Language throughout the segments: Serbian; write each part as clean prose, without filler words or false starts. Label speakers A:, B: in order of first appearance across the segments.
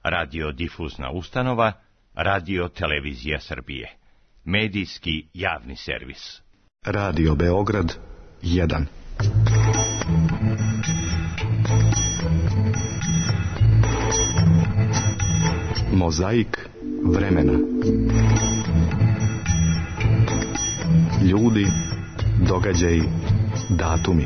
A: radiodifuzna ustanova, Radio Televizija Srbije, medijski javni servis.
B: Radio Beograd 1. Mozaik vremena. Ljudi, događaji, datumi.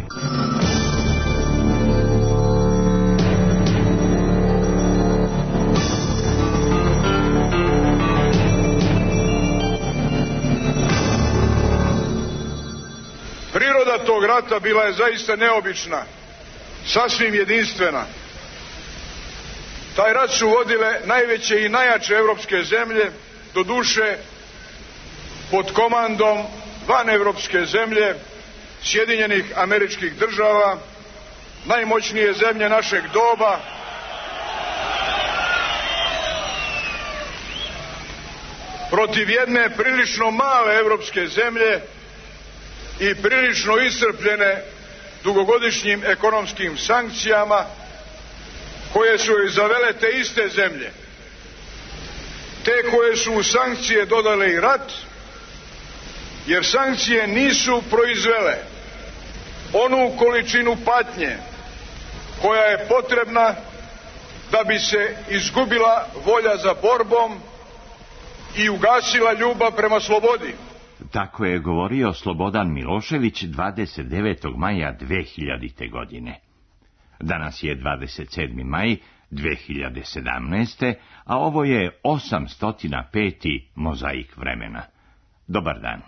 C: Priroda tog rata bila je zaista neobična, sasvim jedinstvena. Taj rat su vodile najveće i najjače evropske zemlje, doduše pod komandom vanevropske zemlje, Sjedinjenih Američkih Država, najmoćnije zemlje našeg doba, protiv jedne prilično male evropske zemlje i prilično iscrpljene dugogodišnjim ekonomskim sankcijama koje su joj zavele te iste zemlje. Te koje su u sankcije dodale i rat, jer sankcije nisu proizvele onu količinu patnje koja je potrebna da bi se izgubila volja za borbom i ugasila ljubav prema slobodi.
A: Tako je govorio Slobodan Milošević 29. maja 2000. godine. Danas je 27. maj 2017. a ovo je 805. Mozaik vremena. Dobar dan.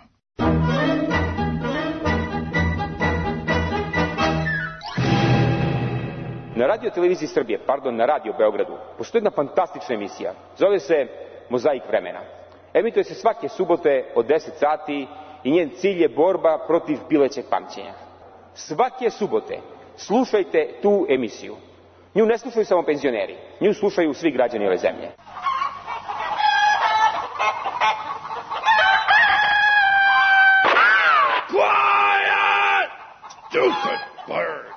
D: Na Radio Televiziji Srbije, na Radio Beogradu, postoji jedna fantastična emisija. Zove se Mozaik vremena. Emituje se svake subote od 10 sati i njen cilj je borba protiv pilećeg pamćenja. Svake subote slušajte tu emisiju. Nju ne slušaju samo penzioneri, nju slušaju svi građani ove zemlje.
E: Quiet! Stupid bird!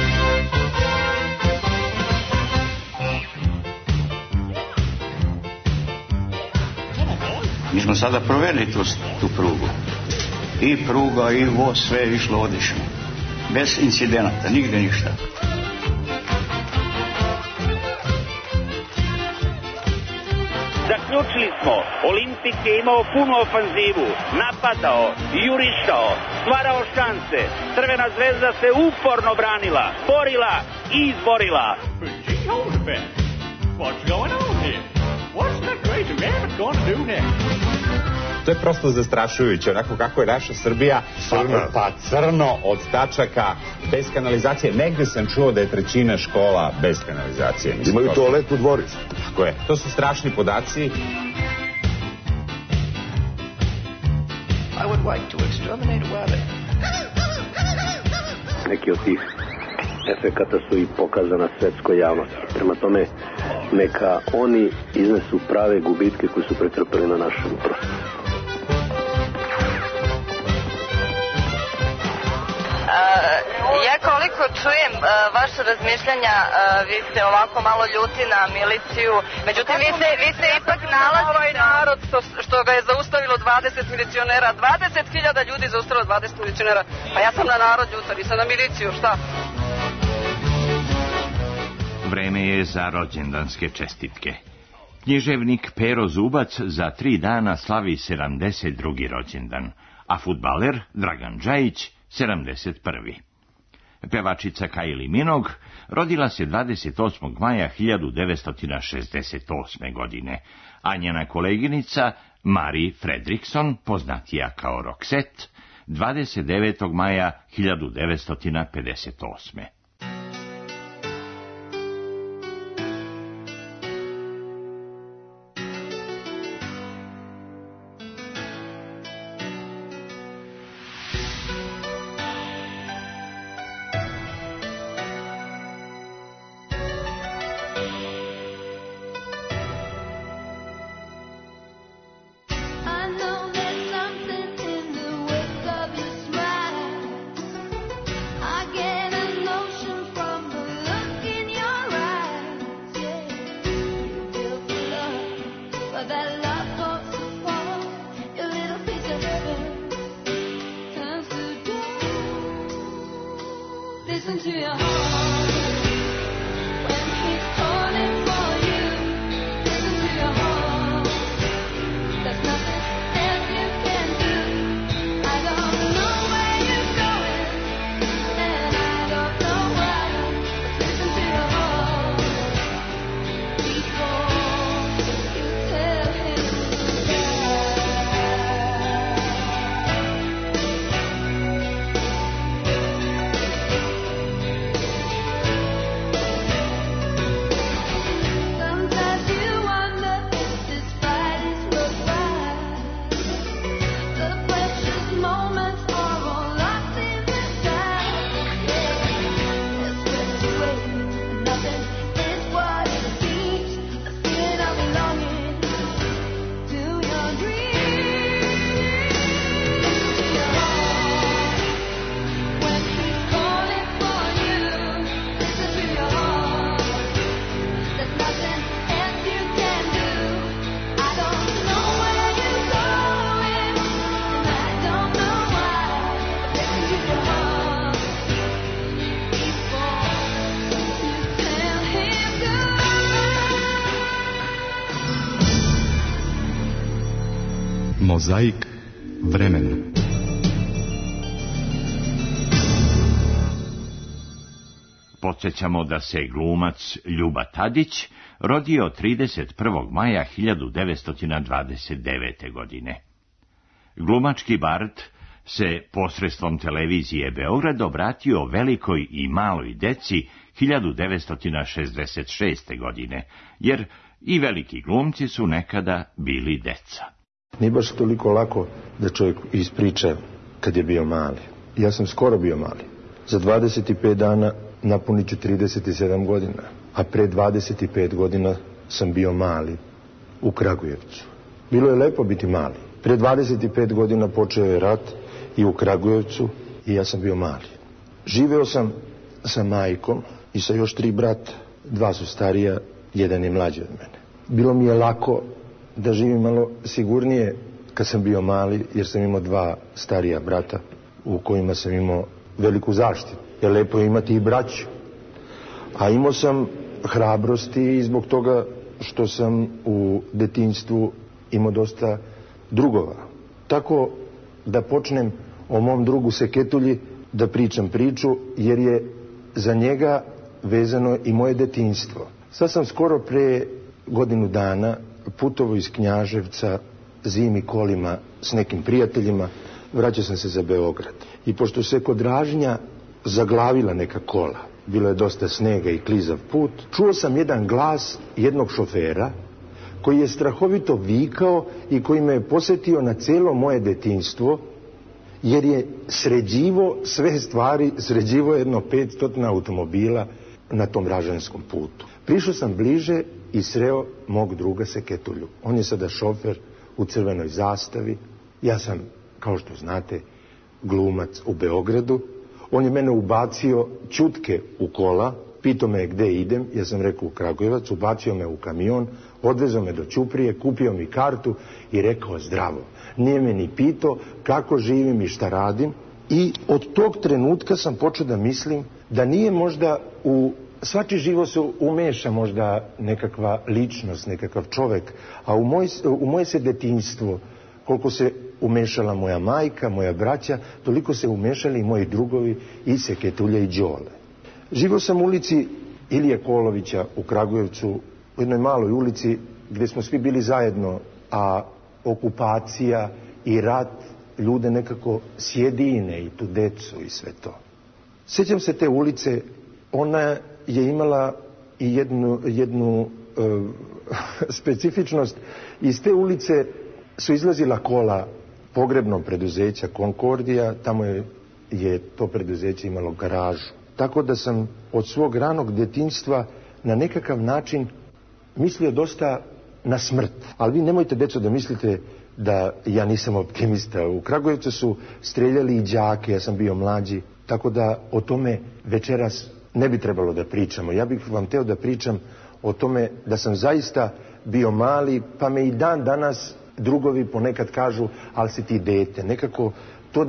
F: Mi smo sada provjerili tu prugu. I pruga, i voz, sve je išlo odlično. Bez incidenata, nigde ništa.
G: Zaključili smo, Olimpik je imao punu ofanzivu, napadao, jurišao, stvarao šanse. Crvena zvezda se uporno branila, borila i izborila.
E: What's going on here? What's that crazy rabbit gonna do next?
H: To je prosto zastrašujuće, onako kako je naša Srbija, pa crno od tačaka, bez kanalizacije. Negde sam čuo da je 1/3 škola bez kanalizacije.
I: Imaju toalet u dvorištu.
H: Tako je, to su strašni podaci.
J: I would like to exterminate a rabbit.
K: Neki od tih efekata su i pokazana svetskoj javnosti. Prema tome, neka oni iznesu prave gubitke koji su pretrpeli na našem prostoru.
L: Ja koliko čujem vaše razmišljanja, vi ste ovako malo ljuti na miliciju, međutim vi se ipak nalazite... Ovaj narod što ga je zaustavilo 20 milicionera, 20.000 ljudi zaustavilo 20 milicionera, pa ja sam na narod ljuta, nisam na miliciju, šta?
A: Vreme je za rođendanske čestitke. Književnik Pero Zubac za 3 dana slavi 72. rođendan, a fudbaler Dragan Džajić 71. Pevačica Kylie Minogue rodila se 28. maja 1968. godine, a njena koleginica Marie Fredriksson, poznatija kao Roxette, 29. maja 1958.
M: I get a notion
B: Mozaik vremena.
A: Podsjećamo da se glumac Ljuba Tadić rodio 31. maja 1929. godine. Glumački bard se posredstvom televizije Beograd obratio velikoj i maloj deci 1966. godine, jer i veliki glumci su nekada bili deca.
I: Nije baš toliko lako da čovjek ispriča kad je bio mali. Ja sam skoro bio mali. Za 25 dana napunit ću 37 godina, a pre 25 godina sam bio mali u Kragujevcu. Bilo je lepo biti mali. Pre 25 godina počeo je rat i u Kragujevcu i ja sam bio mali. Živeo sam sa majkom i sa još 3 brata. 2 su starija, 1 je mlađi od mene. Bilo mi je lako da živim malo sigurnije kad sam bio mali, jer sam imao 2 starija brata u kojima sam imao veliku zaštitu. Jer lepo je imati i braću. A imao sam hrabrosti i zbog toga što sam u detinjstvu imao dosta drugova. Tako da počnem o mom drugu Seketulji da pričam priču, jer je za njega vezano i moje detinjstvo. Sad sam skoro pre godinu dana putovao iz Knjaževca zimi kolima s nekim prijateljima, vraćao sam se za Beograd. I pošto se kod Ražnja zaglavila neka kola, bilo je dosta snega i klizav put, čuo sam jedan glas jednog šofera koji je strahovito vikao i koji me je posjetio na cijelo moje detinjstvo, jer je sređivo sve stvari, sređivo jedno 500 automobila na tom ražanskom putu. Prišao sam bliže i sreo mog druga Seketulju. On je sada šofer u crvenoj zastavi. Ja sam, kao što znate, glumac u Beogradu. On je mene ubacio čutke u kola, pitao me gde idem, ja sam rekao u Kragujevac, ubacio me u kamion, odvezao me do Ćuprije, kupio mi kartu i rekao zdravo. Nije me ni pitao kako živim i šta radim. I od tog trenutka sam počeo da mislim da nije možda u svačiji život se umeša možda nekakva ličnost, nekakav čovek, a u moje se detinjstvo, koliko se umešala moja majka, moja braća, toliko se umešali i moji drugovi i Seketulja i Đole. Živio sam u ulici Ilije Kolovića u Kragujevcu, u jednoj maloj ulici gdje smo svi bili zajedno, a okupacija i rat ljude nekako sjedine i tu decu i sve to. Sjećam se te ulice, ona je imala i jednu specifičnost. Iz te ulice su izlazila kola pogrebnog preduzeća Konkordija, tamo je to preduzeće imalo garažu. Tako da sam od svog ranog detinjstva na nekakav način mislio dosta na smrt. Ali vi nemojte, deco, da mislite da ja nisam optimista. U Kragujevcu su streljali i đake, ja sam bio mlađi, tako da o tome večeras ne bi trebalo da pričamo. Ja bih vam teo da pričam o tome da sam zaista bio mali, pa me i dan danas drugovi ponekad kažu, ali si ti dete. Nekako to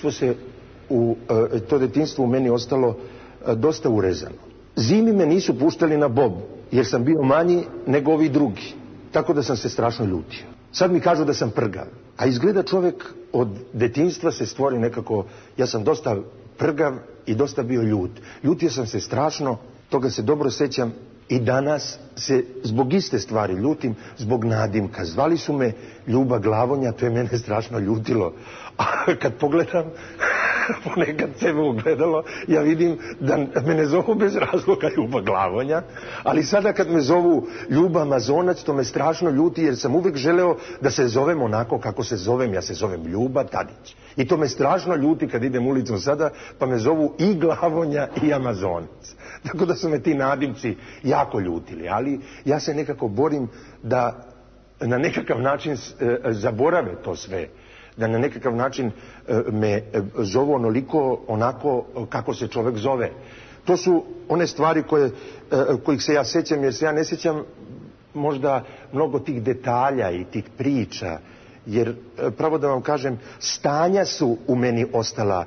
I: detinjstvo u meni ostalo dosta urezano. Zimi me nisu puštali na bob, jer sam bio manji nego ovi drugi. Tako da sam se strašno ljutio. Sad mi kažu da sam prgav. A izgleda čovjek od detinjstva se stvori nekako, ja sam dosta prgav i dosta bio ljut. Ljutio sam se strašno, toga se dobro sjećam i danas se zbog iste stvari ljutim, zbog nadimka. Zvali su me Ljuba Glavonja, to je mene strašno ljutilo. A kad pogledam ponekad sebe ugledalo, ja vidim da me ne zovu bez razloga Ljuba Glavonja, ali sada kad me zovu Ljuba Mazonac, to me strašno ljuti, jer sam uvijek želeo da se zovem onako kako se zovem. Ja se zovem Ljuba Tadić. I to me strašno ljuti kad idem ulicom sada, pa me zovu i Glavonja i Amazonac. Tako da su me ti nadimci jako ljutili, ali ja se nekako borim da na nekakav način zaborave to sve. Da na nekakav način me zovu onoliko onako kako se čovjek zove. To su one stvari kojih se ja sjećam, jer se ja ne sjećam možda mnogo tih detalja i tih priča, jer pravo da vam kažem, stanja su u meni ostala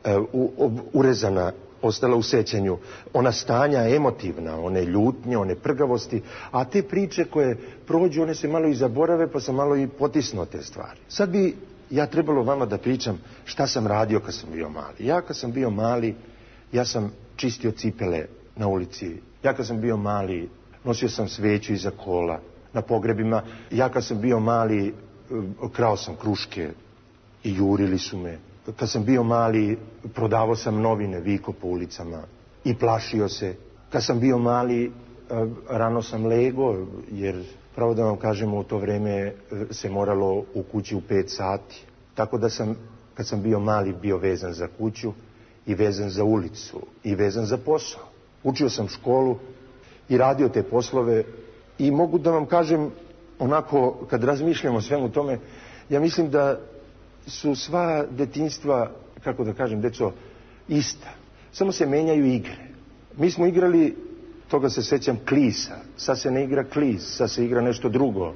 I: urezana, ostala u sjećanju. Ona stanja emotivna, one ljutnje, one prgavosti, a te priče koje prođu, one se malo i zaborave, pa sam malo i potisnuo te stvari. Sad bi ja trebalo vama da pričam šta sam radio kad sam bio mali. Ja kad sam bio mali, ja sam čistio cipele na ulici. Ja kad sam bio mali, nosio sam sveću iza kola na pogrebima. Ja kad sam bio mali, krao sam kruške i jurili su me. Kad sam bio mali, prodavao sam novine, viko po ulicama i plašio se. Kad sam bio mali, rano sam lego, jer pravo da vam kažemo, u to vrijeme se moralo u kući u 5 sati. Tako da sam, kad sam bio mali, bio vezan za kuću i vezan za ulicu i vezan za posao. Učio sam školu i radio te poslove i mogu da vam kažem, onako, kad razmišljamo o svemu tome, ja mislim da su sva detinjstva, kako da kažem, deco, ista. Samo se menjaju igre. Mi smo igrali, toga se sjećam, klisa. Sad se ne igra klis, sad se igra nešto drugo.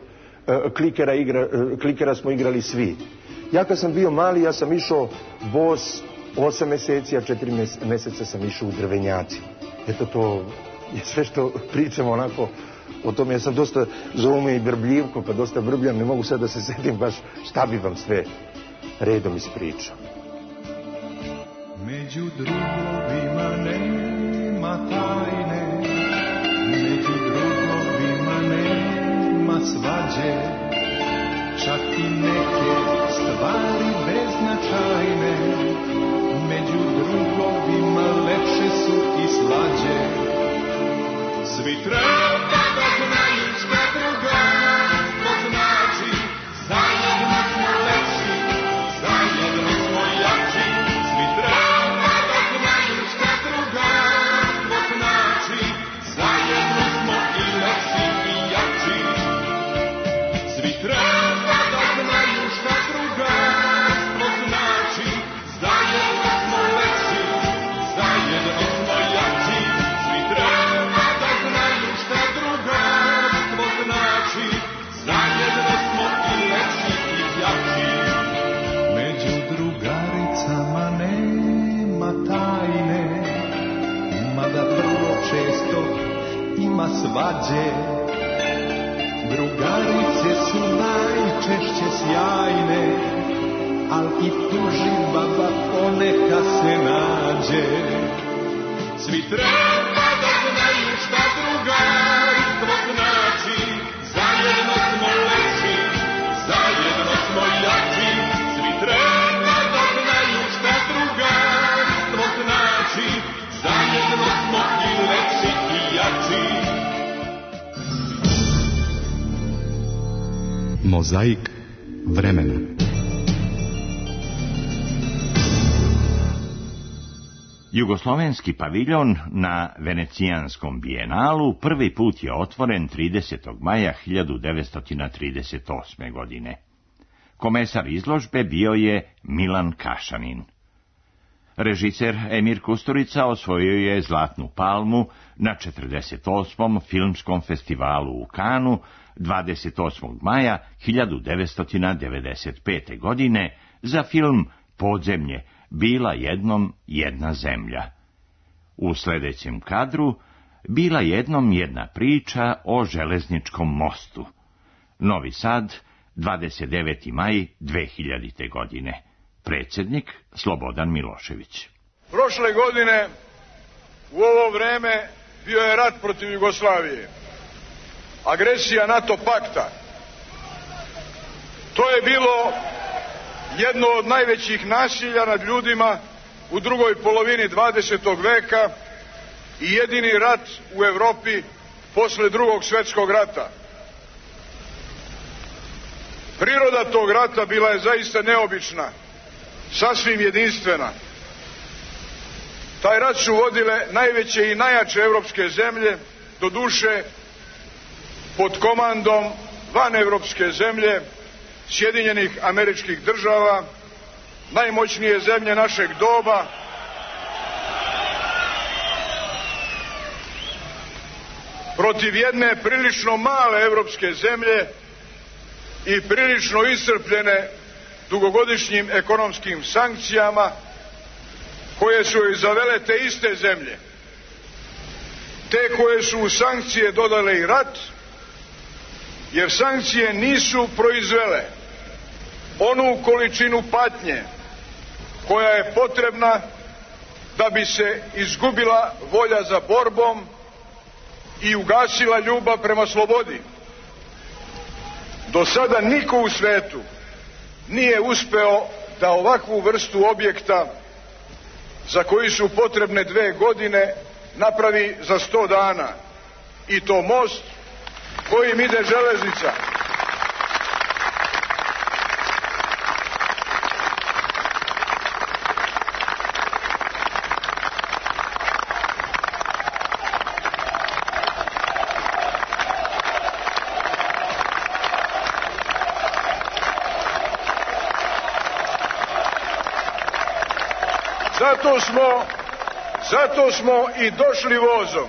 I: Klikera smo igrali svi. Ja kad sam bio mali, ja sam išao bos 8 mjeseci, a 4 mjeseca sam išao u drvenjaci. Eto, to je sve što pričamo onako o tome. Ja sam dosta, zovu me i brbljivko, pa dosta brbljam, ne mogu sad da se sjetim baš šta bi vam sve redom ispričao.
J: Među drugovima nema tajne, među drugovima nema svađe, čak i neke stvari beznačajne, među drugovima lepše su i slađe. Svi treba da znaju šta drugarstvo znači, zajedno smo lepši, zajedno smo jači. Svi treba da znaju šta drugarstvo znači, zajedno smo i lepši i jači. Svi treba da znaju šta drugarstvo znači, zajedno smo lepši, zajedno smo jači. Svi treba da znaju šta drugarstvo znači, zajedno smo i lepši i jači. Među drugaricama nema tajne, mada vrlo često ima svađe. Drugarice su najčešće sjajne, al i tuži baba poneka se nađe. Svi treba da znaju šta drugarstvo znači, zajedno smo lepši, zajedno smo jači. Svi treba da znaju šta drugarstvo znači, zajedno smo i lepši i jači.
B: Mozaik vremena.
A: Jugoslovenski paviljon na Venecijanskom bijenalu prvi put je otvoren 30. maja 1938. godine. Komesar izložbe bio je Milan Kašanin. Režiser Emir Kusturica osvojio je Zlatnu palmu na 48. filmskom festivalu u Kanu 28. maja 1995. godine za film Podzemlje, bila jednom jedna zemlja. U sljedećem kadru bila jednom jedna priča o železničkom mostu. Novi Sad, 29. maj 2000. godine. Predsjednik Slobodan Milošević.
C: Prošle godine u ovo vreme bio je rat protiv Jugoslavije. Agresija NATO pakta. To je bilo jedno od najvećih nasilja nad ljudima u drugoj polovini 20. veka i jedini rat u Europi posle Drugog svjetskog rata. Priroda tog rata bila je zaista neobična, sasvim jedinstvena. Taj rat su vodile najveće i najjače evropske zemlje, doduše pod komandom vanevropske zemlje, Sjedinjenih Američkih Država, najmoćnije zemlje našeg doba, protiv jedne prilično male evropske zemlje i prilično iscrpljene dugogodišnjim ekonomskim sankcijama koje su joj zavele te iste zemlje. Te koje su u sankcije dodale i rat, jer sankcije nisu proizvele onu količinu patnje koja je potrebna da bi se izgubila volja za borbom i ugasila ljubav prema slobodi. Do sada niko u svetu nije uspeo da ovakvu vrstu objekta, za koji su potrebne 2 godine, napravi za 100 dana. I to most kojim ide železnica. Zato smo i došli vozom,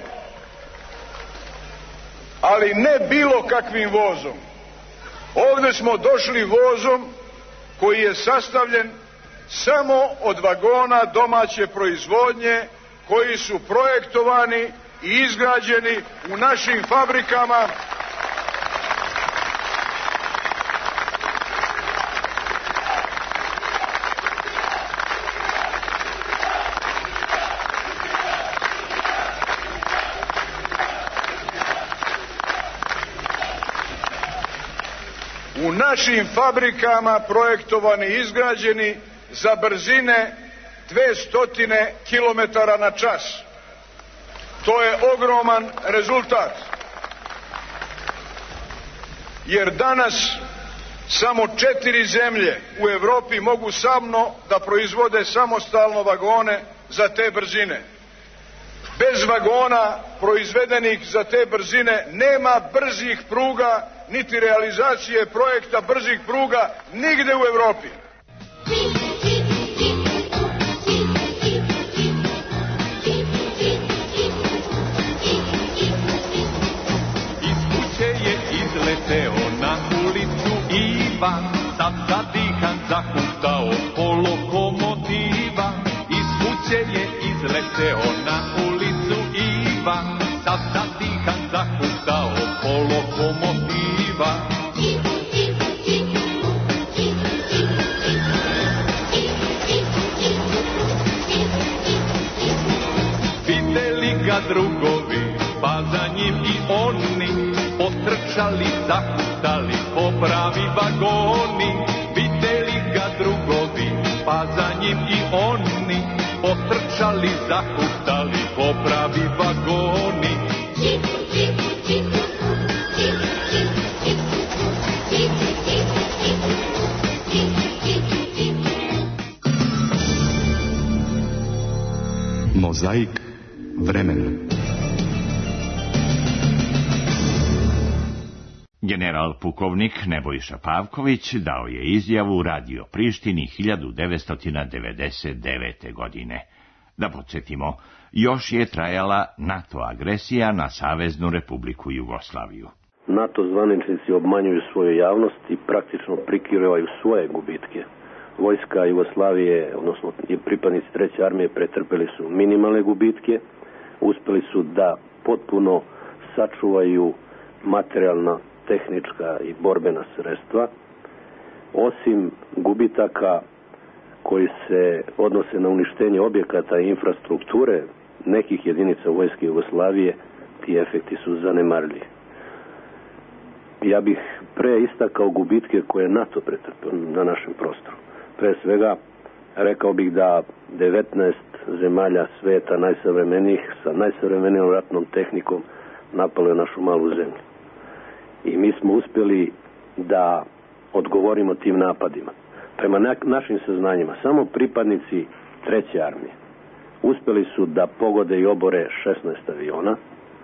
C: ali ne bilo kakvim vozom. Ovdje smo došli vozom koji je sastavljen samo od vagona domaće proizvodnje, koji su projektovani i izgrađeni u našim fabrikama. U našim fabrikama projektovani i izgrađeni za brzine 200 km na čas. To je ogroman rezultat. Jer danas samo 4 zemlje u Europi mogu samo da proizvode samostalno vagone za te brzine. Bez vagona proizvedenih za te brzine nema brzih pruga, niti realizacije projekta brzih pruga nigde u Europi.
J: Iz kuće je izleteo na ulicu Ivan, sad zadihan zahuktao po lokomotiva. Iz kuće je izleteo na ulicu Ivan, sad zadihan zahuktao po lokomotiva. Videli ga drugovi, pa za njim i oni, potrčali, zahuktali po pravi vagoni. Videli ga drugovi, pa za njim i oni, potrčali, zahuktali po pravi vagoni.
B: Mozaik vremena.
A: General pukovnik Nebojša Pavković dao je izjavu Radio Prištini 1999. godine. Da podsjetimo, još je trajala NATO agresija na Saveznu Republiku Jugoslaviju.
K: NATO zvaničnici obmanjuju svoju javnost i praktično prikrivaju svoje gubitke. Vojska Jugoslavije, odnosno pripadnici 3. armije, pretrpeli su minimalne gubitke, uspeli su da potpuno sačuvaju materijalna, tehnička i borbena sredstva. Osim gubitaka koji se odnose na uništenje objekata i infrastrukture nekih jedinica Vojske Jugoslavije, ti efekti su zanemarljivi. Ja bih pre istakao gubitke koje je NATO pretrpio na našem prostoru. Pre svega, rekao bih da 19 zemalja sveta najsavremenijih sa najsavremenijom ratnom tehnikom napalo je našu malu zemlju. I mi smo uspjeli da odgovorimo tim napadima. Prema našim saznanjima, samo pripadnici 3. armije uspjeli su da pogode i obore 16 aviona,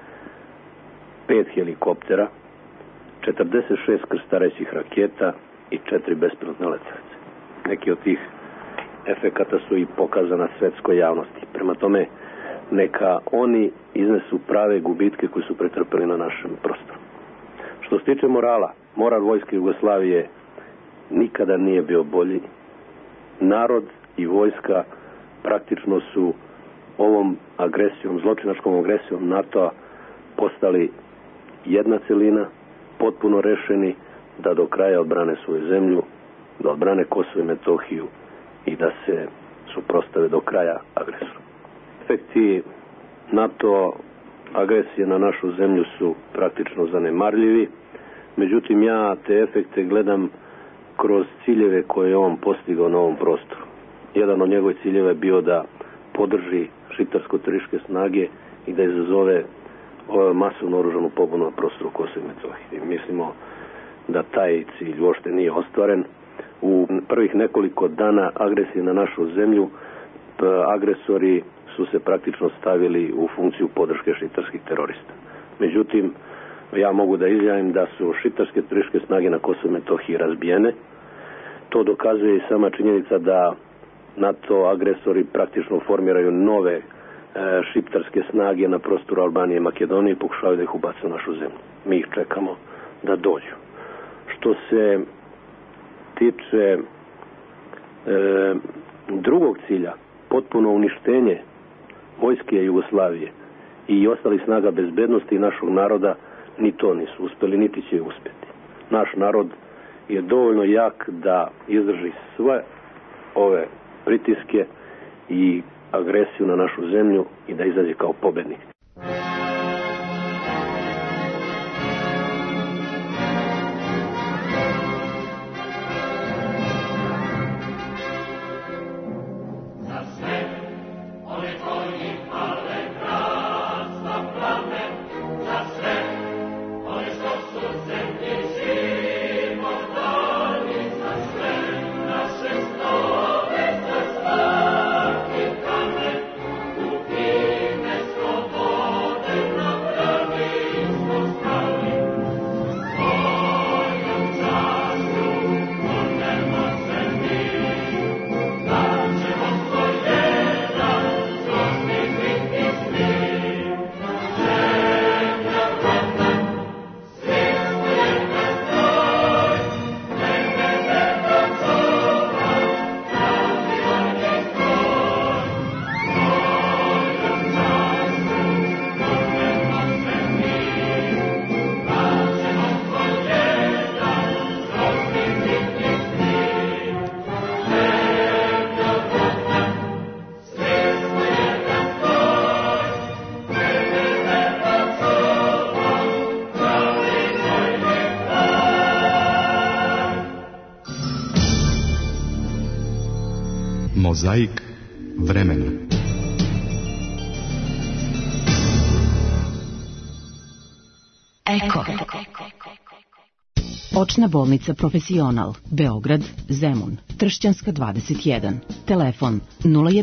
K: 5 helikoptera, 46 krstarećih raketa i 4 bespilotne letjelice. Neki od tih efekata su i pokazana svetskoj javnosti. Prema tome, neka oni iznesu prave gubitke koji su pretrpeli na našem prostoru. Što se tiče morala, moral Vojske Jugoslavije nikada nije bio bolji. Narod i vojska praktično su ovom agresijom, zločinačkom agresijom NATO-a postali jedna celina, potpuno rešeni da do kraja odbrane svoju zemlju, da odbrane Kosovo i Metohiju i da se suprotstave do kraja agresoru. Efekti NATO agresije na našu zemlju su praktično zanemarljivi, međutim ja te efekte gledam kroz ciljeve koje je on postigao na ovom prostoru. Jedan od njegovih ciljeva je bio da podrži šiptarsko-terorističke snage i da izazove masovnu oružanu pobunu na prostoru Kosova i Metohije. Mislimo da taj cilj uopšte nije ostvaren. U prvih nekoliko dana agresije na našu zemlju agresori su se praktično stavili u funkciju podrške šiptarskih terorista. Međutim, ja mogu da izjavim da su šiptarske terorističke snage na Kosovu i Metohiji razbijene. To dokazuje i sama činjenica da NATO agresori praktično formiraju nove šiptarske snage na prostoru Albanije i Makedonije i pokušavaju da ih ubace u našu zemlju. Mi ih čekamo da dođu. Što se tiče drugog cilja, potpuno uništenje Vojske Jugoslavije i ostalih snaga bezbednosti našog naroda, ni to nisu uspjeli, niti će uspjeti. Naš narod je dovoljno jak da izdrži sve ove pritiske i agresiju na našu zemlju i da izađe kao pobednik.
B: Mozaik vremena.
M: Eko. Očna bolnica Profesional, Beograd, Zemun, Tršćanska 21, telefon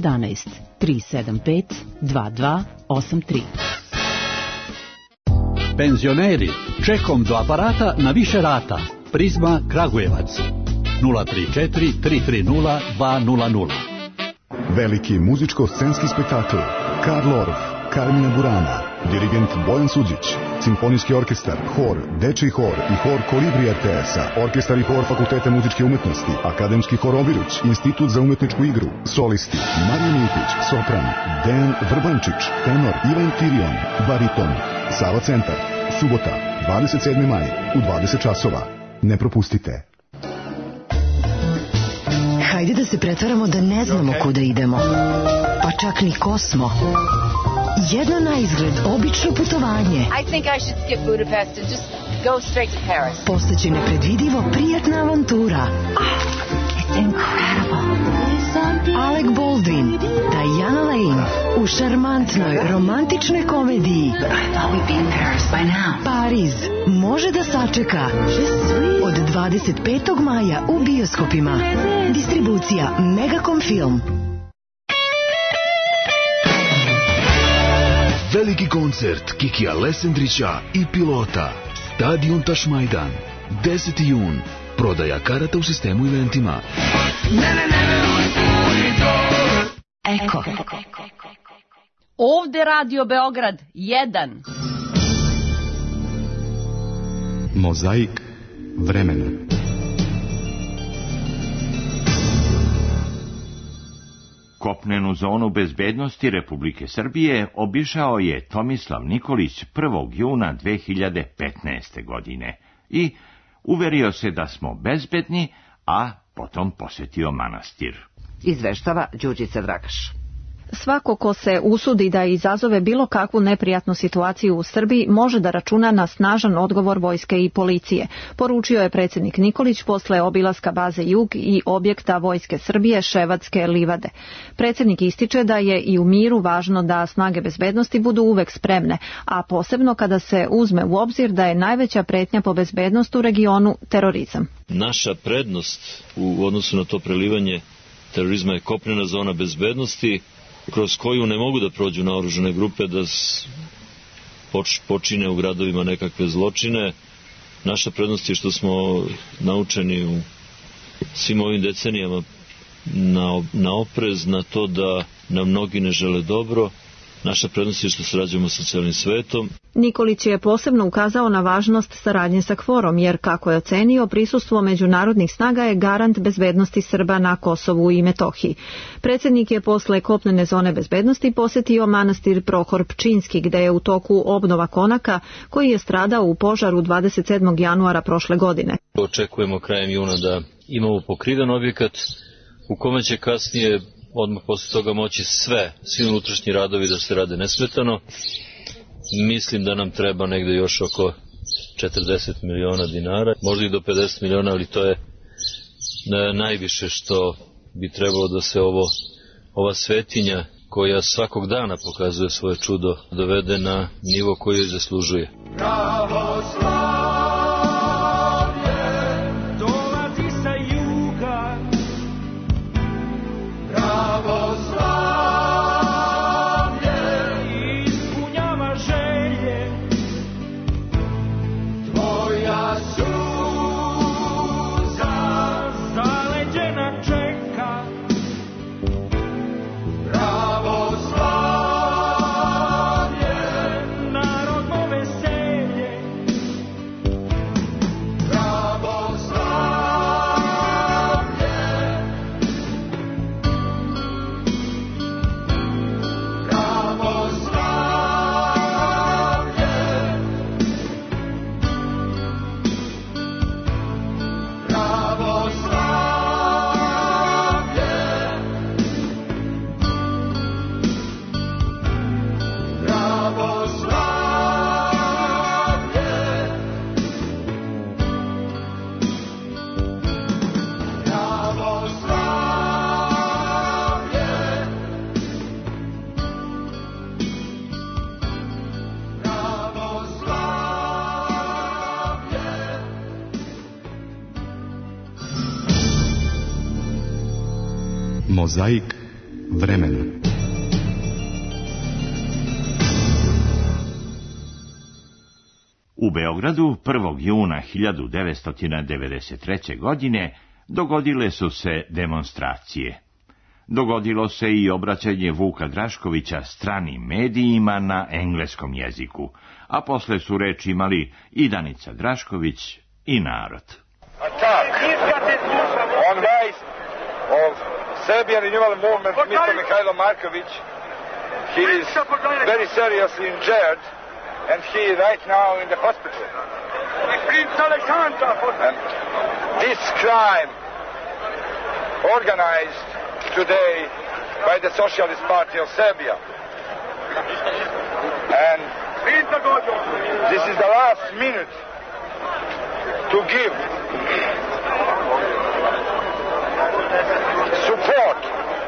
M: 011 375 2283.
N: Penzioneri, čekom do aparata na više rata. Prizma Kragujevac 034 330 200.
B: Veliki muzičko-scenski spektakl Karl Orff, Carmina Burana, dirigent Bojan Suđić, simfonijski orkestar, hor, dečiji hor i hor Kolibri RTS-a, orkestar i hor Fakulteta muzičke umetnosti, akademski hor Obiruć, Institut za umetničku igru, solisti Marija Militić, sopran, Dejan Vrbančić, tenor Ivan Tirion, bariton, Sava Centar, subota, 27. maj, u 20 časova. Ne propustite.
O: Hajde da se pretvaramo da ne znamo kuda idemo, pa čak ni ko smo. Jedno na izgled, obično putovanje.
P: I think I should skip Budapest and just go straight to Paris.
O: Postaće nepredvidivo prijatna avantura. It's incredible. Alec Baldwin, Diana Lane u šarmantnoj romantičnoj komediji Pariz može da sačeka od 25. maja u bioskopima. Distribucija Megacom Film.
Q: Veliki koncert Kikija Lesendrića i Pilota. Stadion Tašmajdan. 10. jun. Prodaja karata u sistemu eventima.
O: Eko.
R: Ovde Radio Beograd 1.
B: Mozaik vremena.
A: Kopnenu zonu bezbednosti Republike Srbije obišao je Tomislav Nikolić 1. juna 2015. godine i uverio se da smo bezbedni, a potom posjetio manastir.
S: Izveštava Đurđica Dragaš.
T: Svako ko se usudi da izazove bilo kakvu neprijatnu situaciju u Srbiji može da računa na snažan odgovor vojske i policije, poručio je predsjednik Nikolić posle obilaska baze Jug i objekta Vojske Srbije Ševatske livade. Predsjednik ističe da je i u miru važno da snage bezbednosti budu uvek spremne, a posebno kada se uzme u obzir da je najveća pretnja po bezbednost u regionu terorizam.
U: Naša prednost u odnosu na to prelivanje terorizma je kopnena zona bezbednosti, kroz koju ne mogu da prođu naoružane grupe da počine u gradovima nekakve zločine. Naša prednost je što smo naučeni u svim ovim decenijama na oprez, na to da nam mnogi ne žele dobro. Naša prednost je što sarađujemo sa cijelim svetom.
T: Nikolić je posebno ukazao na važnost saradnje sa KFOR-om, jer, kako je ocenio, prisustvo međunarodnih snaga je garant bezbednosti Srba na Kosovu i Metohiji. Predsjednik je posle kopnene zone bezbednosti posjetio manastir Prohor Pčinjski, gde je u toku obnova konaka, koji je stradao u požaru 27. januara prošle godine.
U: Očekujemo krajem juna da imamo pokriven objekat u kome će kasnije odmah posle toga moći svi unutrašnji radovi da se rade nesmetano. Mislim da nam treba negde još oko 40 miliona dinara, možda i do 50 miliona, ali to je najviše što bi trebalo da se ova svetinja, koja svakog dana pokazuje svoje čudo, dovede na nivo koji joj zaslužuje.
B: Mozaik vremena.
A: U Beogradu 1. juna 1993. godine dogodile su se demonstracije. Dogodilo se i obraćanje Vuka Draškovića stranim medijima na engleskom jeziku, a posle su reč imali i Danica Drašković i narod.
C: Attack on rise of Serbian Renewal Movement, Mr. Mikhailo Marković. He is very seriously injured and he is right now in the hospital. And this crime organized today by the Socialist Party of Serbia. And this is the last minute to give support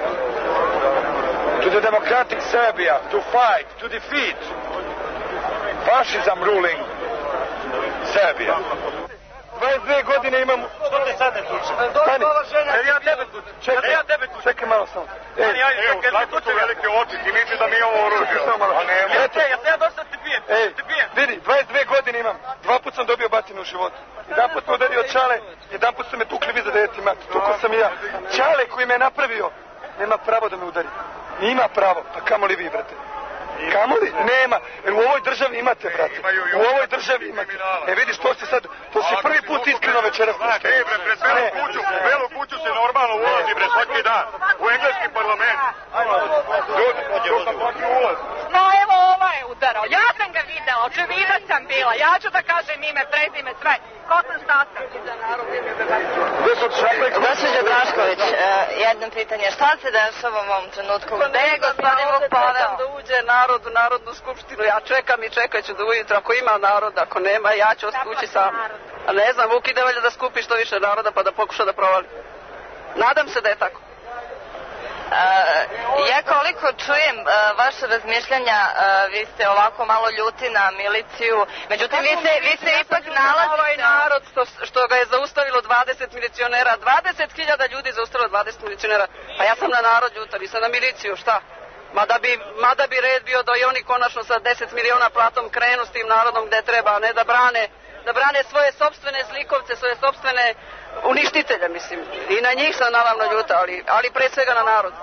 C: to the democratic Serbia to fight, to defeat fascism ruling Serbia. 22 godine imam... Što te sad ne tuče? Stani, ja tebe tuče. Čekaj malo samo. Tako su velike oči, ti misli da mi imamo oružje. Ja dosta te pijem. Vidi, 22 godine imam. 2 put sam dobio batinu u životu. Jedan put me udario Čale, jedan put su me tukli vi za deti mat. Tukao sam i ja. Čale koji me je napravio, nema pravo da me udari. Nima pravo, pa kamo li vi, brate? Kamoli? Nema. Jer u ovoj državi imate, brate. U ovoj državi imate. Vidiš, to si prvi put iskreno večeras. U Belu kuću se normalno ulazi, bre, svaki dan. U engleski parlament. To sam platio ulaz.
L: No, evo, ova je udarao. Ja sam ga videla, očevidac sam bila. Ja ću da kažem ime, prezime, sve. Ko sam sastav? Gospođo Drašković, jedno pitanje. Šta se dešava u ovom trenutku? Gde je gospodin Vuk poveo?
D: Da uđe narod u Narodnu skupštinu. Ja čekam i čekat ću do ujutro. Ako ima naroda, ako nema, ja ću kući sam. A ne znam, Vuk ide valjda da skupi što više naroda pa da pokuša da provali. Nadam se da je tako.
L: Ja koliko čujem vaše razmišljanja, vi ste ovako malo ljuti na miliciju, međutim vi se ipak nalazite...
D: Ovaj narod što ga je zaustavilo 20 milicionera, 20.000 ljudi zaustavilo 20 milicionera, pa ja sam na narod ljuta, nisam na miliciju, šta? Mada bi red bio da i oni konačno sa 10 miliona platom krenu s tim narodom gde treba, a ne da brane svoje sopstvene zlikovce, svoje sopstvene uništitelje, mislim. I na njih sam naravno ljuta, ali pre svega na narod.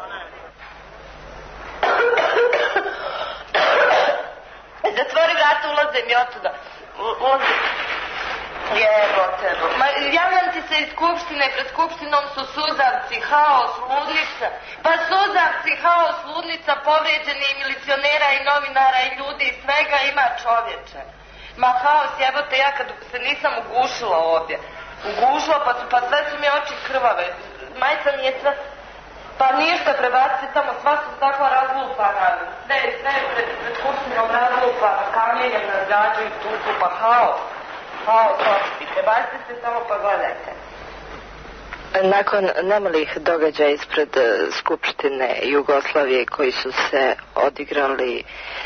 L: Zatvori vrata, ulazim i otuda. Ulazim. Jebote. Javljam ti se iz Skupštine, pred Skupštinom su suzavci, haos, ludnica. Pa suzavci, haos, ludnica, povređeni milicionera i novinara i ljudi i svega ima, čovječe. Ma haos, jebote, ja kad se nisam ugušila ovdje. Ugušila, pa sve su mi oči krvave. Majica nije sve... Pa ništa, prebacite tamo, sva su takva razlupana. Sve pred Skupštinom razlupana, kamenjem razgađaju tuku, pa haos. I prebacite se samo pa gledajte.
V: Nakon nemalih događaja ispred Skupštine Jugoslavije koji su se odigrali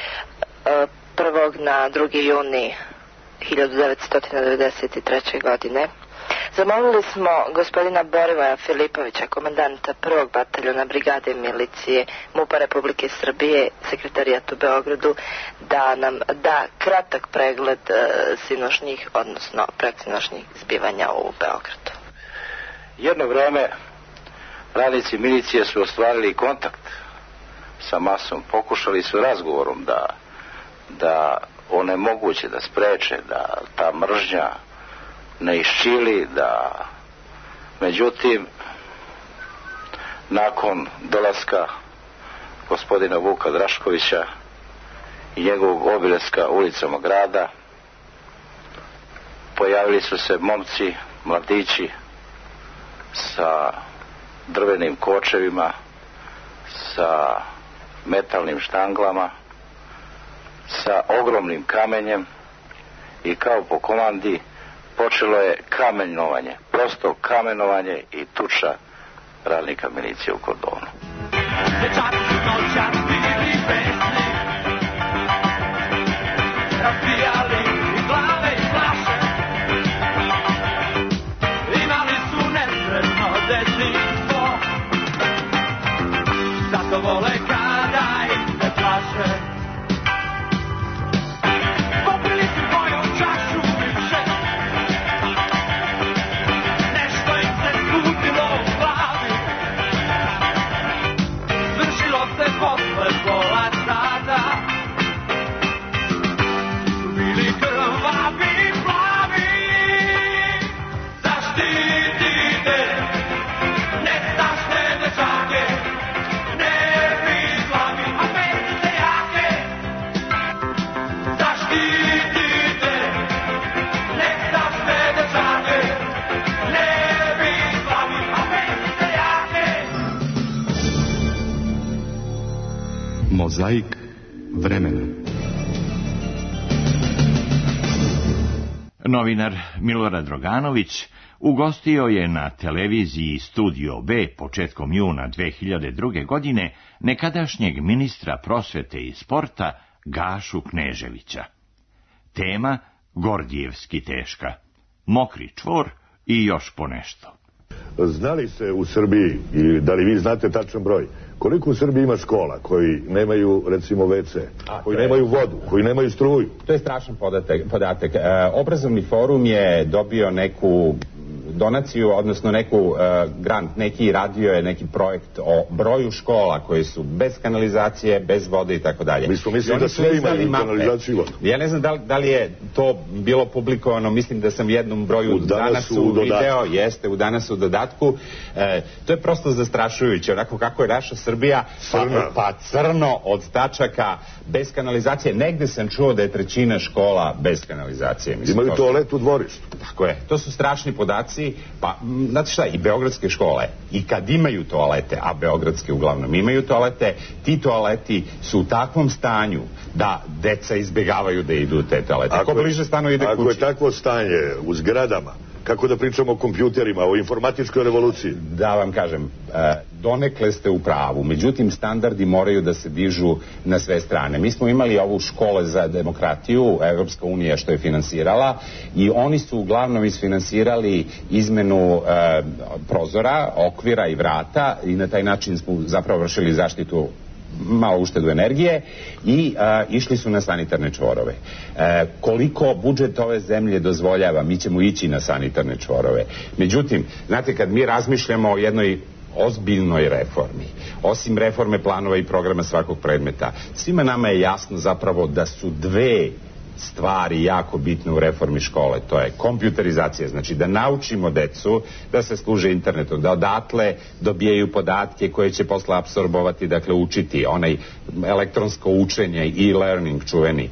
V: 1. na 2. juni 1993. godine, zamolili smo gospodina Borivoja Filipovića, komandanta 1. bataljona brigade milicije MUP-a Republike Srbije, sekretarijat u Beogradu, da nam da kratak pregled sinošnjih, odnosno preksinošnjih zbivanja u Beogradu.
W: Jedno vreme radnici milicije su ostvarili kontakt sa masom, pokušali su razgovorom da onemoguće, da spreče, da ta mržnja ne iščili, međutim nakon dolaska gospodina Vuka Draškovića i njegovog obilaska ulicama grada pojavili su se momci, mladići sa drvenim kočevima, sa metalnim štanglama, sa ogromnim kamenjem i kao po komandi počelo je kamenovanje, prosto kamenovanje i tuča radnika milicije u kordonu.
J: Zato vole kada ih ne plaše. Popili su moju čašu
B: Mozaik vremena.
A: Novinar Milorad Droganović ugostio je na televiziji Studio B početkom juna 2002. godine nekadašnjeg ministra prosvete i sporta Gašu Kneževića. Tema Gordijevski teška, mokri čvor i još ponešto.
E: Zna li se u Srbiji, ili da li vi znate tačan broj, koliko u Srbiji ima škola koji nemaju, recimo, WC, koji nemaju vodu, koji nemaju struju?
H: To je strašan podatak. Obrazovni forum je dobio neku donaciju, odnosno neku grant, neki radio je neki projekt o broju škola koje su bez kanalizacije, bez vode i tako dalje.
E: Mi smo mislili da sve imaju kanalizaciju i vodu.
H: Ja ne znam da li je to bilo publikovano, mislim da sam u jednom broju Danasu video, jeste u Danasu u dodatku. To je prosto zastrašujuće, onako kako je naša Srbija, pa crno od tačaka, bez kanalizacije. Negde sam čuo da je trećina škola bez kanalizacije.
E: Imaju toalet u dvorištu.
H: Tako je, to su strašni podaci. Pa, znate šta, i beogradske škole, i kad imaju toalete, a beogradske uglavnom imaju toalete, ti toaleti su u takvom stanju da deca izbjegavaju da idu u te toalete. Ako bliže stanu ide kući.
E: Ako je takvo stanje u zgradama, kako da pričamo o kompjuterima, o informatičkoj revoluciji?
H: Da vam kažem, donekle ste u pravu, međutim standardi moraju da se dižu na sve strane. Mi smo imali ovu škole za demokratiju, Evropska unija što je finansirala, i oni su uglavnom isfinansirali izmenu prozora, okvira i vrata, i na taj način smo zapravo vršili zaštitu, malo uštedu energije, i išli su na sanitarne čvorove. Koliko budžet ove zemlje dozvoljava, mi ćemo ići na sanitarne čvorove. Međutim, znate, kad mi razmišljamo o jednoj ozbiljnoj reformi, osim reforme planova i programa svakog predmeta, svima nama je jasno zapravo da su dve stvari jako bitne u reformi škole. To je kompjuterizacija, znači da naučimo decu da se služe internetom, da odatle dobijaju podatke koje će posle apsorbovati, dakle učiti, onaj elektronsko učenje, e-learning čuveni,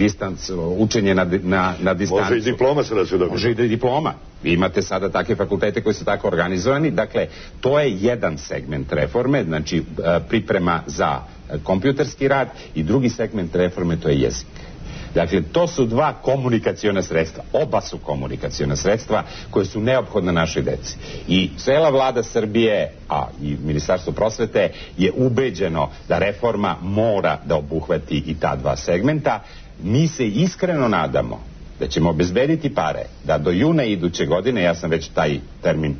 H: učenje na distancu.
E: Može i diploma se da se dobije.
H: Može i diploma. Vi imate sada takve fakultete koji su tako organizovani. Dakle, to je jedan segment reforme, znači priprema za kompjuterski rad, i drugi segment reforme, to je jezik. Dakle, to su dva komunikaciona sredstva. Oba su komunikaciona sredstva koje su neophodne našoj deci. I cela vlada Srbije, a i Ministarstvo prosvete, je ubeđeno da reforma mora da obuhvati i ta dva segmenta. Mi se iskreno nadamo da ćemo obezbediti pare, da do juna iduće godine, ja sam već taj termin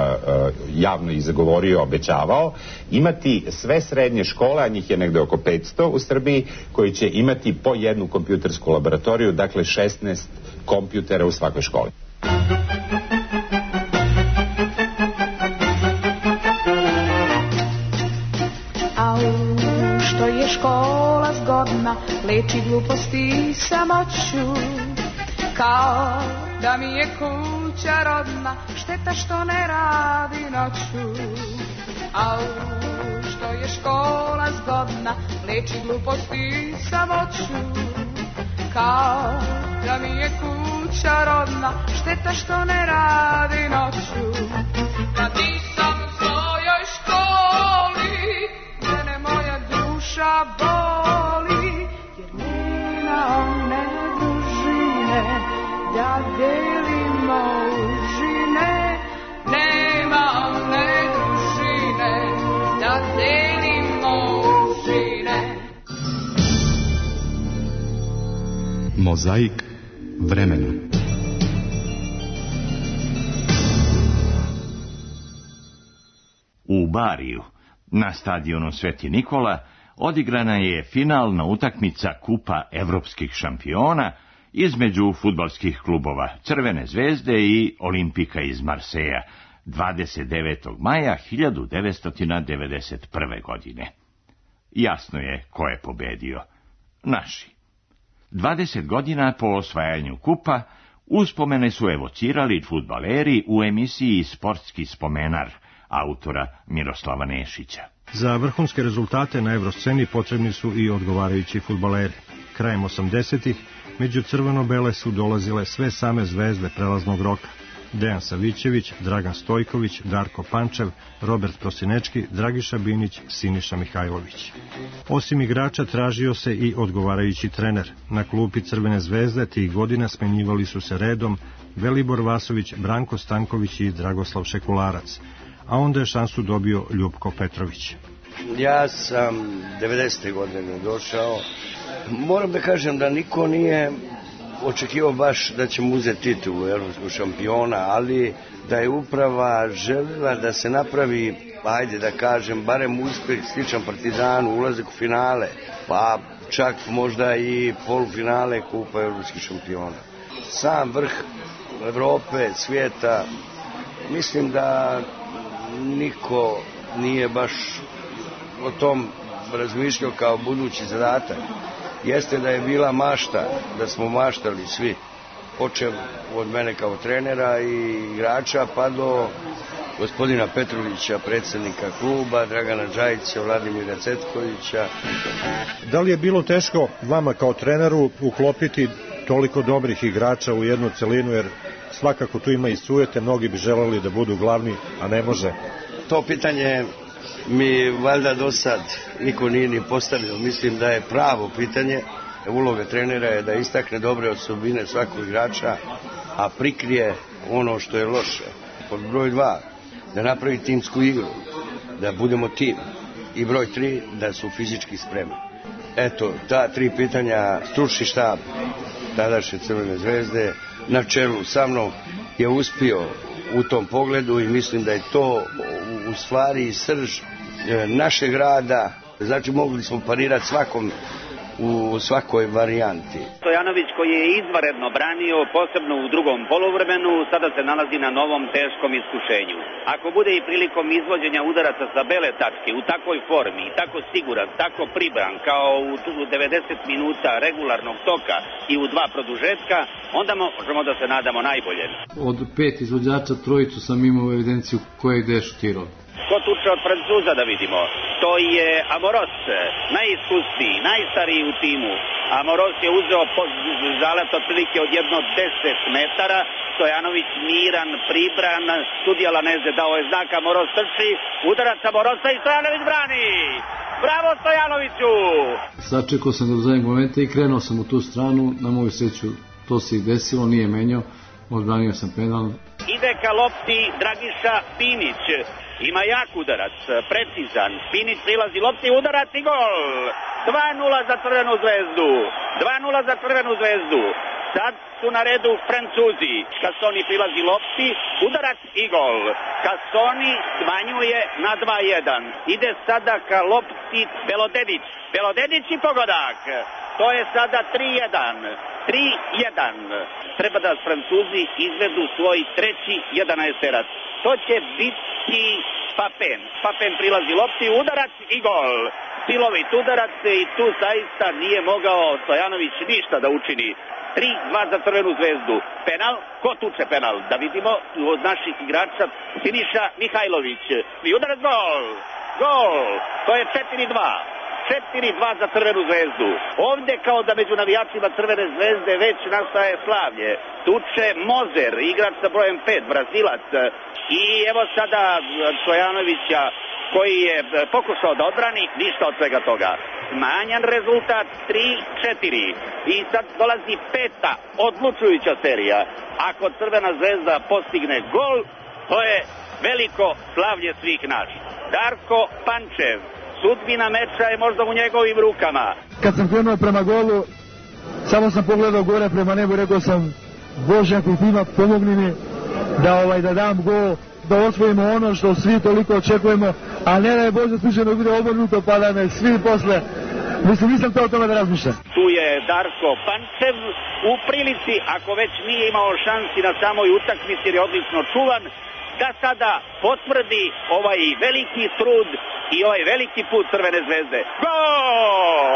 H: javno i zagovorio, obećavao, imati sve srednje škole, a njih je negde oko 500 u Srbiji, koji će imati po jednu kompjutersku laboratoriju, dakle 16 kompjutera u svakoj školi.
F: Au, što je škola zgodna, leči gluposti i samoću, kao da mi je kuća rodna, šteta što ne radi noću. Au, što je škola zgodna, leči gluposti i samoću, kao da mi je kuća rodna, šteta što ne radi noću. Kad nisam u svojoj školi, mene moja duša boli, jer nema one družine da delimo užine, nema one družine da delimo užine.
B: Mozaik vremena.
A: U Bariju, na stadionu Sveti Nikola, odigrana je finalna utakmica Kupa evropskih šampiona između fudbalskih klubova Crvene zvezde i Olimpika iz Marseja 29. maja 1991. godine. Jasno je ko je pobedio. Naši. 20 godina po osvajanju kupa uspomene su evocirali fudbaleri u emisiji Sportski spomenar autora Miroslava Nešića.
G: Za vrhunske rezultate na evrosceni potrebni su i odgovarajući fudbaleri. Krajem 80-ih među crveno-bele su dolazile sve same zvezde prelaznog roka. Dejan Savićević, Dragan Stojković, Darko Pančev, Robert Prosinečki, Dragiša Binić, Siniša Mihajlović. Osim igrača tražio se i odgovarajući trener. Na klupi Crvene zvezde tih godina smenjivali su se redom Velibor Vasović, Branko Stanković i Dragoslav Šekularac, a onda je šansu dobio Ljupko Petrović.
I: Ja sam 90. godine došao. Moram da kažem da niko nije očekivao baš da ćemo uzeti titulu evropskog šampiona, ali da je uprava željela da se napravi, ajde da kažem, barem uspeh sličan Partizanu, ulazak u finale, pa čak možda i polufinale Kupa evropskih šampiona. Sam vrh Evrope, svijeta, mislim da niko nije baš o tom razmišljao kao budući zadatak. Jeste da je bila mašta, da smo maštali svi, počeo od mene kao trenera i igrača, pa do gospodina Petrovića, predsjednika kluba, Dragana Džajića, Vladimira Cetkovića.
G: Da li je bilo teško vama kao treneru uklopiti toliko dobrih igrača u jednu celinu, jer svakako tu ima i sujete, mnogi bi želeli da budu glavni, a ne može?
I: To pitanje mi valjda do sad niko nije ni postavio. Mislim da je pravo pitanje. Uloga trenera je da istakne dobre osobine svakog igrača, a prikrije ono što je loše. Pod broj 2, da napravi timsku igru, da budemo tim. I broj 3, da su fizički spremni. Eto, ta 3 pitanja stručni štab tadašnje Crvene zvezde na čelu sa mnom je uspio u tom pogledu i mislim da je to u stvari srž našeg rada. Znači mogli smo parirati svakom u svakoj varijanti.
K: Stojanović koji je izvanredno branio, posebno u drugom poluvremenu, sada se nalazi na novom teškom iskušenju. Ako bude i prilikom izvođenja udaraca sa bele tačke u takvoj formi, tako siguran, tako pribran kao u 90 minuta regularnog toka i u 2 produžetka, onda možemo da se nadamo najbolje.
M: Od 5 izvođača trojicu sam imao u evidenciju koje gde je šutirao.
K: Ko tuče od Francuza da vidimo? To je Amoros, najiskusniji, najstariji u timu. Amoros je uzeo zalet otprilike od jedno 10 metara. Stojanović miran, pribran, sudija Laneze dao je znak, Amoros trči, udarac Amorosa i Stojanović brani! Bravo Stojanoviću!
M: Sačekao sam do zadnjeg momenta i krenuo sam u tu stranu, na moju sreću to se i desilo, nije menjao, odbranio sam penal.
K: Ide ka lopti Dragiša Binić. Ima jak udarac, precizan. Binić prilazi lopti, udarac i gol. 2:0 za Crvenu zvezdu. 2:0 za Crvenu zvezdu. Sad su na redu Francuzi. Cassoni prilazi lopti, udarac i gol. Cassoni smanjuje na 2:1. Ide sada ka lopti Belodedić. Belodedić i pogodak. To je sada 3:1. 3:1. Treba da Francuzi izvedu svoj treći 11-terac. To će biti Papen. Papen prilazi lopti, udarac i gol. Silovit udarac i tu zaista nije mogao Stojanović ništa da učini. 3:2 za Crvenu zvezdu. Penal, ko tuče penal? Da vidimo od naših igrača Siniša Mihajlović. I udarac, gol! Gol! To je 4:2. 4:2 za Crvenu zvezdu. Ovde kao da među navijačima Crvene zvezde već nastaje slavlje. Tuče Mozer, igrač sa brojem 5, Brazilac. I evo sada Stojanovića koji je pokušao da odbrani, ništa od svega toga. Manjan rezultat 3:4. I sad dolazi 5. odlučujuća serija. Ako Crvena zvezda postigne gol, to je veliko slavlje svih nas. Darko Pančev. Sudbina meča je možda u njegovim rukama.
X: Kad sam krenuo prema golu, samo sam pogledao gore prema nebu i rekao sam, Bože, ako ti ima, pomogni mi da dam gol, da osvojimo ono što svi toliko očekujemo, a ne da je Bože slučajno bude obrnuto pa da me svi posle, nisam to o tome da razmišljam.
K: Tu je Darko Pančev u prilici, ako već nije imao šansi na samoj utakmici jer je odlično čuvan, da sada potvrdi ovaj veliki trud i ovaj veliki put Crvene zvezde. Gol!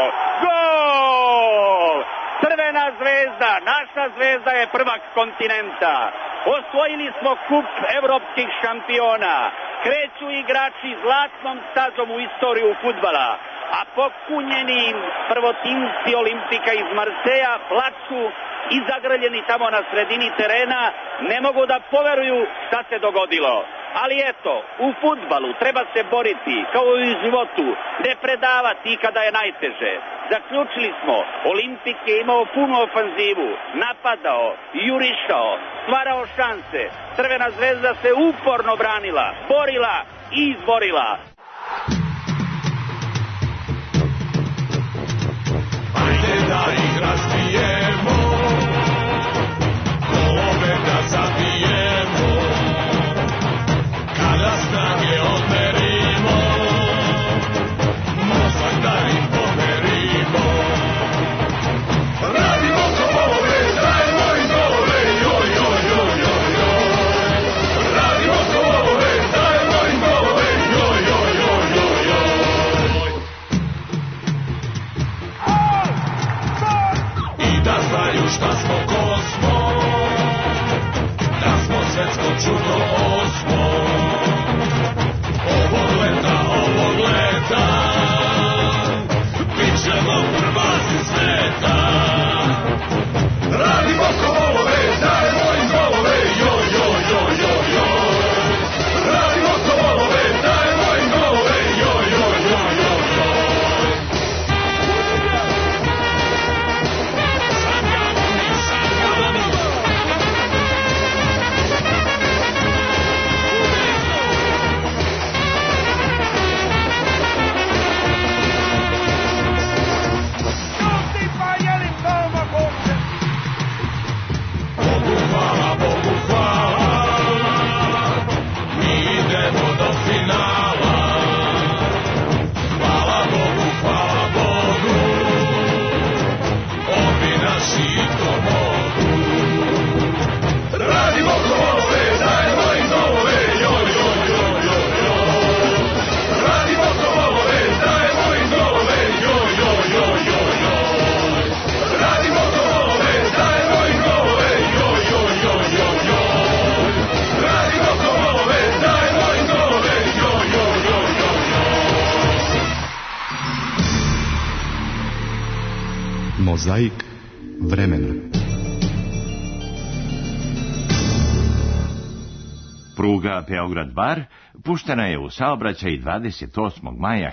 K: Gol! Crvena zvezda, naša zvezda je prvak kontinenta. Osvojili smo kup evropskih šampiona. Kreću igrači zlatnom stazom u istoriju fudbala. A pokunjeni prvotimci Olimpika iz Marseja plaču i zagrljeni tamo na sredini terena, ne mogu da poveruju šta se dogodilo. Ali eto, u fudbalu treba se boriti kao i u životu, ne predavati kada je najteže. Zaključili smo, Olimpik je imao punu ofanzivu, napadao, jurišao, stvarao šanse. Crvena zvezda se uporno branila, borila i izborila.
J: Ajde da ih razbijemo, golove da zabijemo, kada snage odmerimo, mozak da im pomerimo. Radimo golove, dajmo im golove, joj, joj, joj, joj, joj. Radimo golove, dajmo im golove, joj, joj, joj, joj, joj. I da znaju šta smo, ko smo, da smo svetsko čudo osmo. Ovog leta, bit ćemo prvaci sveta. Radimo golove, dajmo im golove, joj, joj, joj, joj, joj. Radimo golove, dajmo im golove, joj, joj, joj, joj, joj.
B: Mozaik vremena.
A: Pruga Beograd-Bar puštena je u saobraćaj 28. maja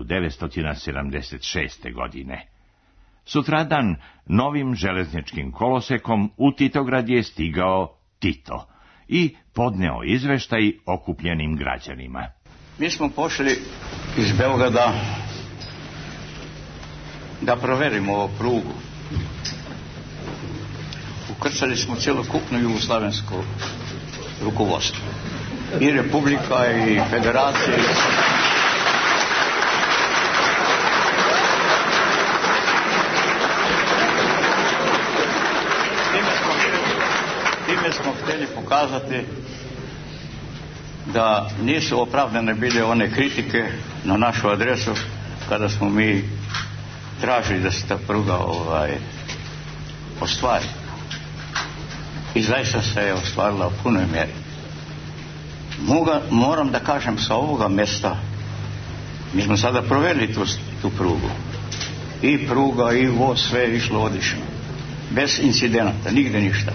A: 1976. godine. Sutradan novim železničkim kolosekom u Titograd je stigao Tito i podneo izveštaj okupljenim građanima.
N: Mi smo pošli iz Beograda da proverimo ovu prugu. Ukrcali smo cjelokupno jugoslavensko rukovodstvo. I Republika i Federacija. Time smo htjeli pokazati da nisu opravdane bile one kritike na našu adresu kada smo mi tražili da se ta pruga ostvari. I zaista se je ostvarila u punoj mjeri. Moram da kažem sa ovoga mjesta, mi smo sada proveli tu prugu. I pruga i voz, sve je išlo odlično. Bez incidenata, nigde ništa.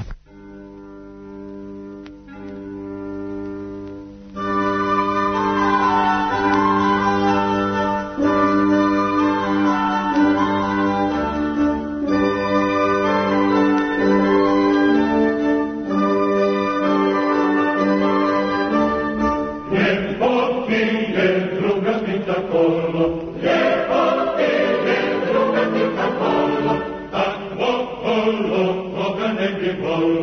J: Volvo, oga ne bi volvo.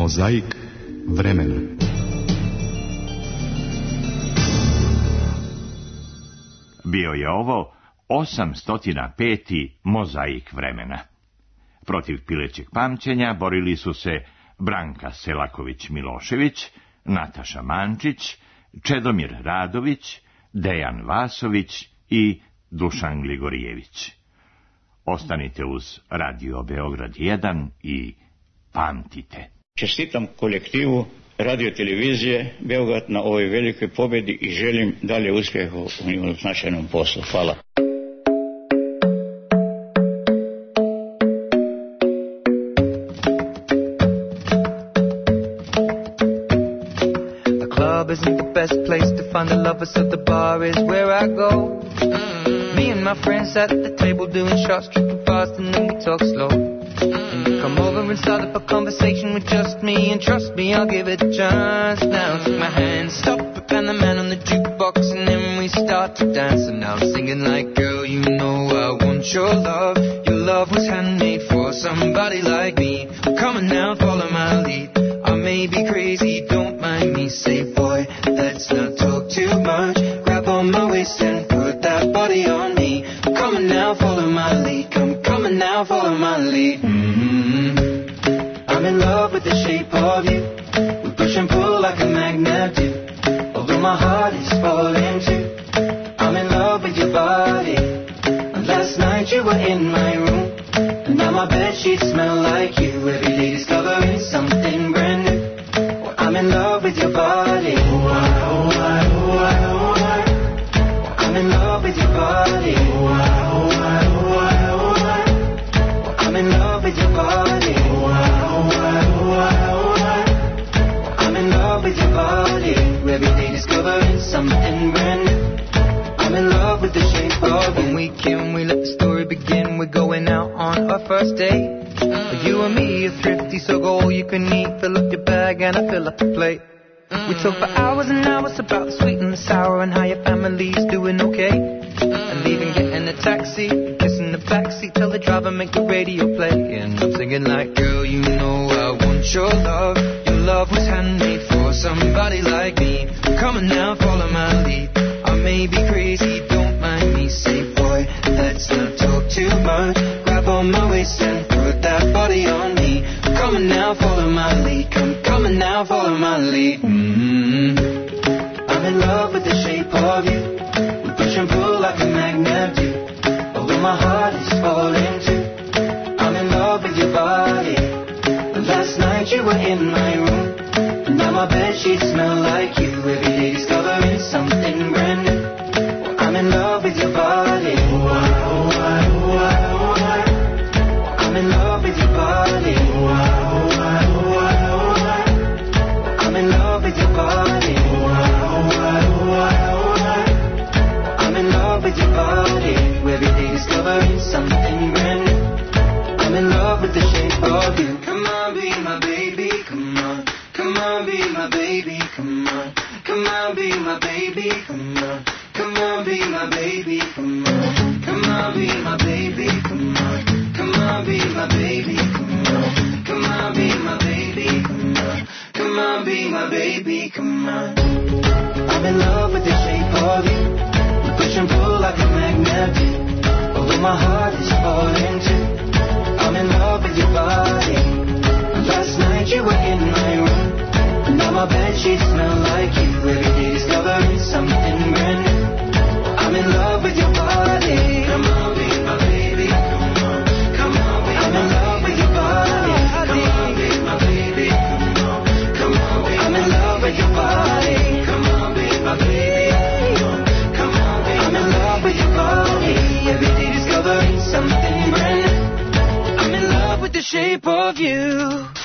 B: Mozaik vremena.
A: Bio je ovo 805. Mozaik vremena. Protiv pilećeg pamćenja borili su se Branka Selaković-Milošević, Nataša Mančić, Čedomir Radović, Dejan Vasović i Dušan Gligorijević. Ostanite uz Radio Beograd 1 i pamtite.
N: Čestitam kolektivu radio-televizije Beograd na ovoj velikoj pobjedi i želim dalje uspjeha u značajnom poslu. Hvala.
O: The club isn't the best place to find the lovers, so the bar is where I go. Me and my friends sat at the table doing shots, tripping fast, and then we talk slow. And you come over and start up a conversation with just me, and trust me, I'll give it a chance. Now take my hand, stop it, and the man on the jukebox, and then we start to dance. And now I'm singing like, girl, you know I want your love. Your love was handmade for somebody like me. Come on now, follow my lead. I may be crazy, don't mind me. Say, boy, let's not talk too much. Grab on my waist and put that body on me. Come on now, follow my lead. Come on now, follow my lead. I'm in love with the shape of you. We push and pull like a magnet do. Although my heart is falling too. I'm in love with your body. And last night you were in my room. And now my bedsheets smell like you. Every day discovering something brand new. Well, I'm in love with your body. I'm in love with your body. I'm in love with your body. I'm in love with your body. Every day discovering something brand new. I'm in love with the shape of when we can, we let the story begin. We're going out on our first date. You and me are thrifty, so go all you can eat. Fill up your bag and I fill up the plate. We talk for hours and hours about the sweet and the sour and how your family's doing okay. And leaving, getting a taxi, kissing the backseat, tell the driver make the radio play. And I'm singing like, girl, you know I want your love. Your love was handmade for somebody like me. Come on now, follow my lead. I may be crazy, don't mind me. Say, boy, let's not talk too much. Grab on my waist and put that body on me. Come on now, follow my lead. Come on now, follow my lead. I'm in love with the shape of you. We push and pull like a magnet do. Although my heart is falling too. I'm in love with your body. Last night you were in my room. And now my bedsheets smell like you. Every day discovering something brand new. Well, I'm in love with your body. I'm in love with your body. I'm in love with your body. I'm in love with your body. Every day discovering something brand new. I'm in love with the shape of you. Come on, be my baby, come on. Come on, be my baby, come on. Come on, be my baby, come on. Come on, be my baby, come on. Come on, be my baby, come on. Come on, be my baby, come on. Come on, be my baby, come on. Come on, be my baby, come on. I'm in love with the shape of you. We push and pull like a magnet do. Although my heart is falling too. I'm in love with your body. Last night you were in my room. And now my bedsheets smell like you. Every day discovering something brand new. I'm in love with your body. Come on, be my baby. Come on, come on, be I'm in love with your body. Come on, be my baby. Come on, come on, be I'm in love with your body. Come on, be my baby. Come on, be I'm in love with your body. Every day discovering something brand new. I'm in love with the shape of you.